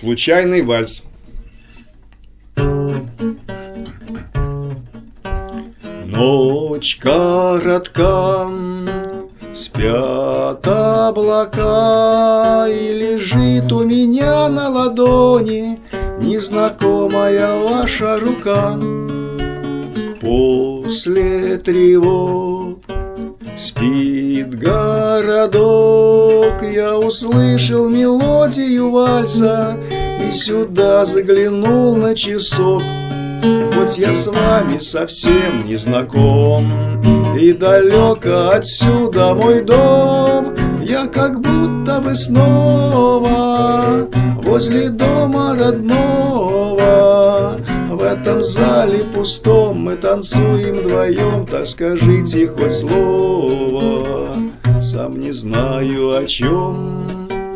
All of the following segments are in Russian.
Случайный вальс. Ночь коротка, спят облака, и лежит у меня на ладони незнакомая ваша рука. После тревог спит городок, я услышал мелодию вальса и сюда заглянул на часок. Хоть я с вами совсем не знаком, и далеко отсюда мой дом, я как будто бы снова возле дома родного. В этом зале пустом мы танцуем вдвоем, так скажите хоть слово, сам не знаю о чем.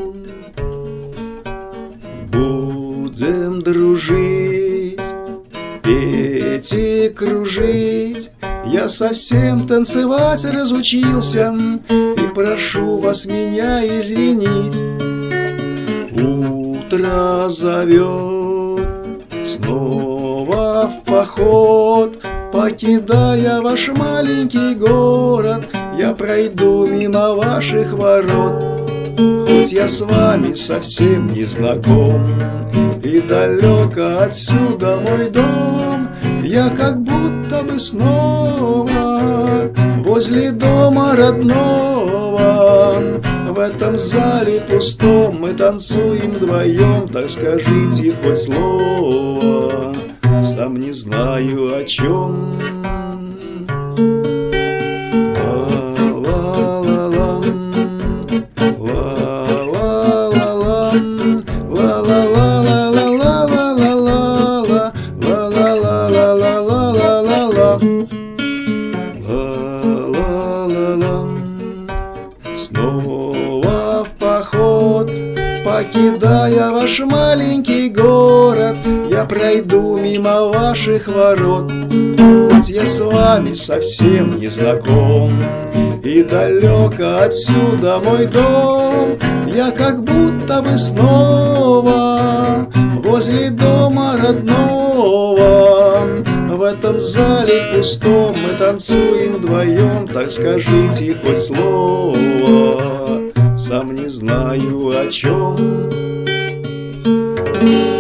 Будем дружить, петь и кружить, я совсем танцевать разучился, и прошу вас меня извинить. Утро зовет снова в поход, покидая ваш маленький город, я пройду мимо ваших ворот. Хоть я с вами совсем не знаком, и далеко отсюда мой дом, я как будто бы снова возле дома родного. В этом зале пустом мы танцуем вдвоем, так скажите хоть слово, сам не знаю о чем. Снова в поход, покидая ваш маленький город, я пройду мимо ваших ворот. Хоть я с вами совсем не знаком, и далеко отсюда мой дом, я как будто бы снова возле дома родного. В этом зале пустом мы танцуем вдвоем, так скажите хоть слово, сам не знаю о чем.